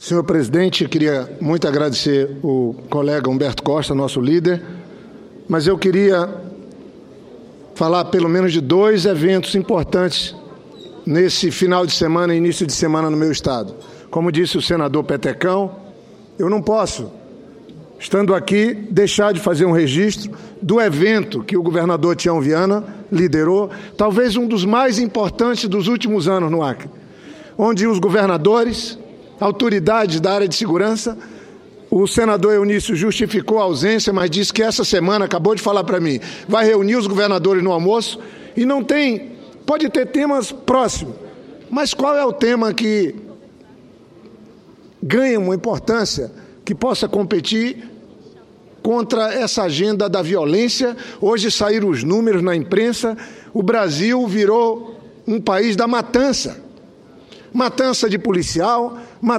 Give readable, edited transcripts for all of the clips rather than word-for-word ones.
Senhor presidente, queria muito agradecer o colega Humberto Costa, nosso líder, mas eu queria falar pelo menos de 2 eventos importantes nesse final de semana e início de semana no meu estado. Como disse o senador Petecão, eu não posso, estando aqui, deixar de fazer um registro do evento que o governador Tião Viana liderou, talvez um dos mais importantes dos últimos anos no Acre, onde os governadores, autoridades da área de segurança, o senador Eunício justificou a ausência, mas disse que essa semana, acabou de falar para mim, vai reunir os governadores no almoço e não tem, pode ter temas próximos, mas qual é o tema que ganha uma importância que possa competir contra essa agenda da violência? Hoje saíram os números na imprensa, o Brasil virou um país da matança. Matança de policial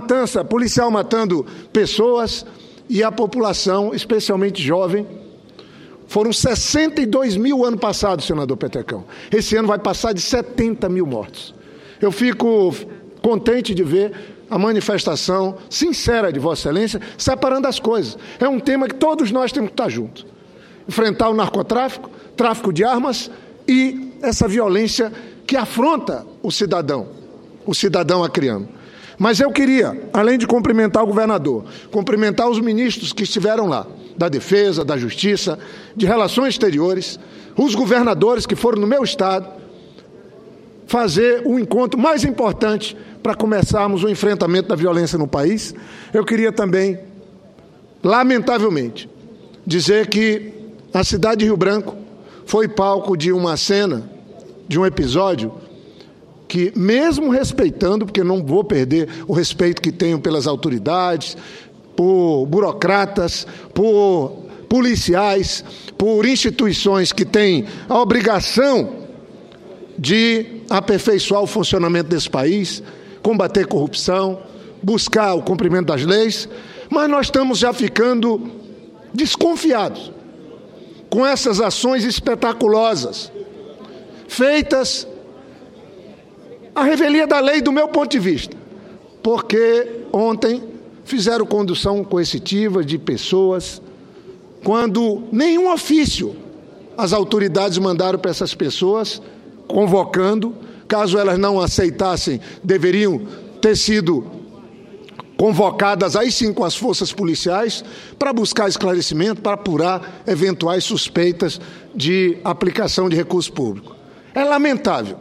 matando pessoas e a população, especialmente jovem. Foram 62 mil ano passado, senador Petecão. Esse ano vai passar de 70 mil mortos. Eu fico contente de ver a manifestação sincera de Vossa Excelência separando as coisas. É um tema que todos nós temos que estar juntos. Enfrentar o narcotráfico, tráfico de armas e essa violência que afronta o cidadão acreano. Mas eu queria, além de cumprimentar o governador, cumprimentar os ministros que estiveram lá, da Defesa, da Justiça, de Relações Exteriores, os governadores que foram no meu estado, fazer o encontro mais importante para começarmos o enfrentamento da violência no país. Eu queria também, lamentavelmente, dizer que a cidade de Rio Branco foi palco de uma cena, de um episódio, que mesmo respeitando, porque não vou perder o respeito que tenho pelas autoridades, por burocratas, por policiais, por instituições que têm a obrigação de aperfeiçoar o funcionamento desse país, combater corrupção, buscar o cumprimento das leis, mas nós estamos já ficando desconfiados com essas ações espetaculosas, feitas à revelia da lei do meu ponto de vista, porque ontem fizeram condução coercitiva de pessoas, quando nenhum ofício as autoridades mandaram para essas pessoas, convocando, caso elas não aceitassem, deveriam ter sido convocadas aí sim com as forças policiais para buscar esclarecimento, para apurar eventuais suspeitas de aplicação de recurso público. É lamentável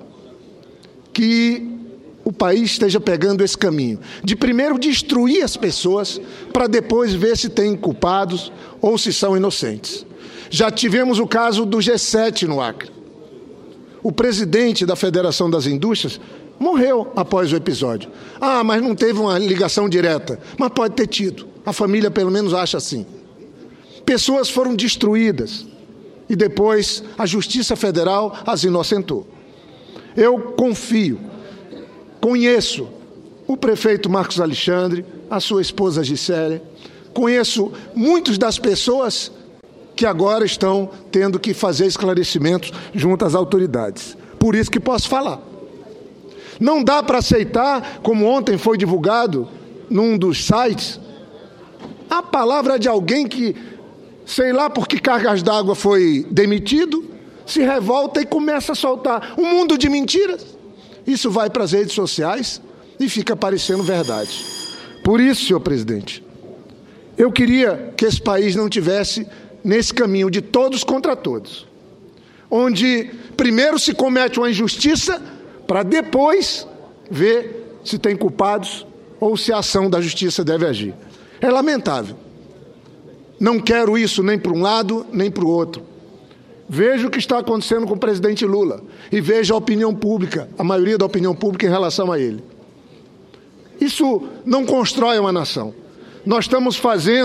que o país esteja pegando esse caminho, de primeiro destruir as pessoas, para depois ver se tem culpados ou se são inocentes. Já tivemos o caso do G7 no Acre. O presidente da Federação das Indústrias morreu após o episódio. Ah, mas não teve uma ligação direta. Mas pode ter tido. A família pelo menos acha assim. Pessoas foram destruídas e depois a Justiça Federal as inocentou. Eu confio, conheço o prefeito Marcos Alexandre, a sua esposa Gisele, conheço muitas das pessoas que agora estão tendo que fazer esclarecimentos junto às autoridades. Por isso que posso falar. Não dá para aceitar, como ontem foi divulgado num dos sites, a palavra de alguém que, sei lá por que cargas d'água foi demitido, se revolta e começa a soltar um mundo de mentiras. Isso vai para as redes sociais e fica parecendo verdade. Por isso, senhor presidente, eu queria que esse país não tivesse nesse caminho de todos contra todos, onde primeiro se comete uma injustiça para depois ver se tem culpados ou se a ação da justiça deve agir. É lamentável. Não quero isso nem para um lado nem para o outro. Veja o que está acontecendo com o presidente Lula e veja a opinião pública, a maioria da opinião pública em relação a ele. Isso não constrói uma nação. Nós estamos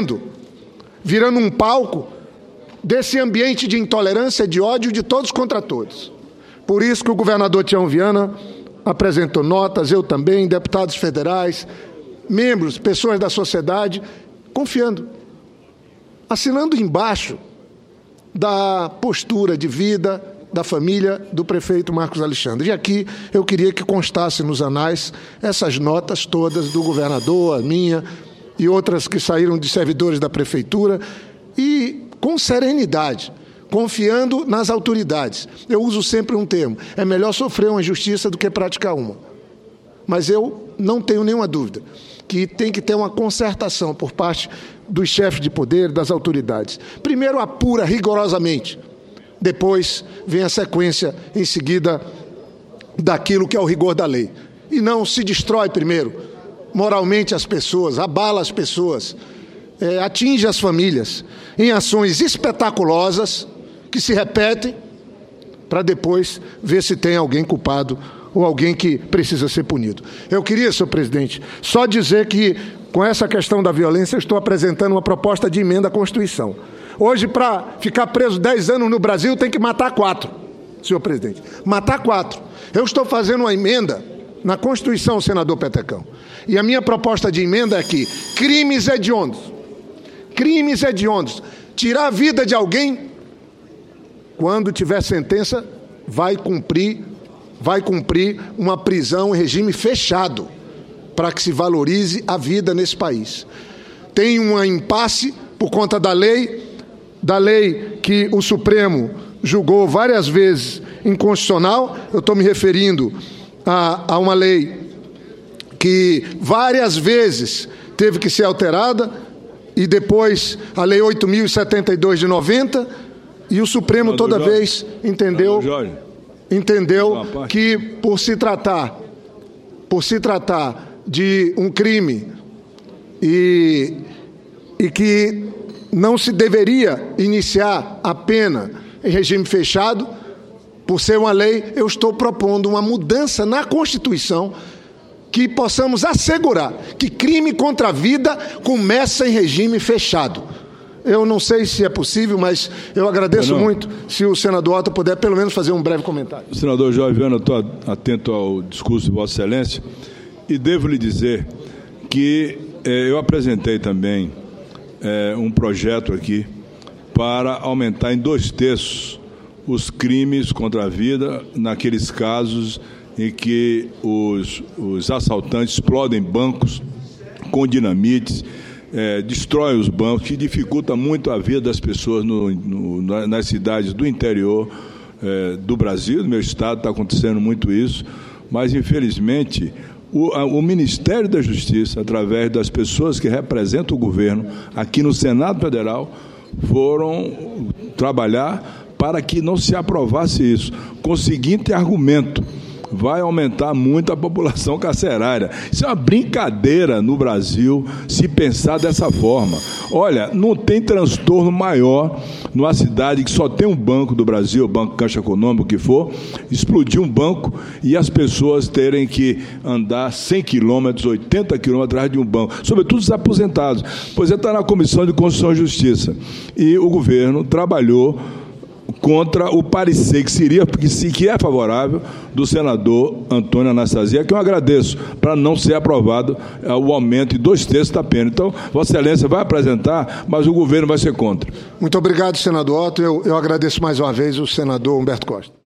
virando um palco desse ambiente de intolerância, de ódio de todos contra todos. Por isso que o governador Tião Viana apresentou notas, eu também, deputados federais, membros, pessoas da sociedade, confiando, assinando embaixo da postura de vida, da família do prefeito Marcos Alexandre. E aqui eu queria que constasse nos anais essas notas todas do governador, a minha e outras que saíram de servidores da prefeitura, e com serenidade, confiando nas autoridades. Eu uso sempre um termo: é melhor sofrer uma injustiça do que praticar uma. Mas eu não tenho nenhuma dúvida que tem que ter uma concertação por parte dos chefes de poder, das autoridades. Primeiro apura rigorosamente, depois vem a sequência em seguida daquilo que é o rigor da lei. E não se destrói primeiro moralmente as pessoas, abala as pessoas, atinge as famílias em ações espetaculosas que se repetem para depois ver se tem alguém culpado ou alguém que precisa ser punido. Eu queria, senhor presidente, só dizer que, com essa questão da violência, eu estou apresentando uma proposta de emenda à Constituição. Hoje, para ficar preso 10 anos no Brasil, tem que matar 4, senhor presidente. Matar 4. Eu estou fazendo uma emenda na Constituição, senador Petecão. E a minha proposta de emenda é que crimes hediondos, tirar a vida de alguém, quando tiver sentença, vai cumprir uma prisão em regime fechado, para que se valorize a vida nesse país. Tem um impasse por conta da lei que o Supremo julgou várias vezes inconstitucional. Eu estou me referindo a uma lei que várias vezes teve que ser alterada, e depois a Lei 8.072 de 90, e o Supremo toda vez entendeu que, por se tratar de um crime e que não se deveria iniciar a pena em regime fechado, por ser uma lei, eu estou propondo uma mudança na Constituição que possamos assegurar que crime contra a vida começa em regime fechado. Eu não sei se é possível, mas eu agradeço muito se o senador Otto puder pelo menos fazer um breve comentário. Senador Jorge Viana, eu estou atento ao discurso de Vossa Excelência e devo lhe dizer que eu apresentei também um projeto aqui para aumentar em 2/3 os crimes contra a vida naqueles casos em que os assaltantes explodem bancos com dinamites, destrói os bancos, que dificulta muito a vida das pessoas nas cidades do interior do Brasil, do meu estado, está acontecendo muito isso, mas infelizmente o Ministério da Justiça, através das pessoas que representam o governo aqui no Senado Federal, foram trabalhar para que não se aprovasse isso, com o seguinte argumento: vai aumentar muito a população carcerária. Isso é uma brincadeira no Brasil se pensar dessa forma. Olha, não tem transtorno maior numa cidade que só tem um banco do Brasil, o Banco Caixa Econômico, que for, explodir um banco e as pessoas terem que andar 100 quilômetros, 80 quilômetros atrás de um banco, sobretudo os aposentados. Pois está na Comissão de Constituição e Justiça. E o governo trabalhou contra o parecer que é favorável do senador Antônio Anastasia, que eu agradeço, para não ser aprovado o aumento de 2/3 da pena. Então, Vossa Excelência vai apresentar, mas o governo vai ser contra. Muito obrigado, senador Otto. Eu agradeço mais uma vez o senador Humberto Costa.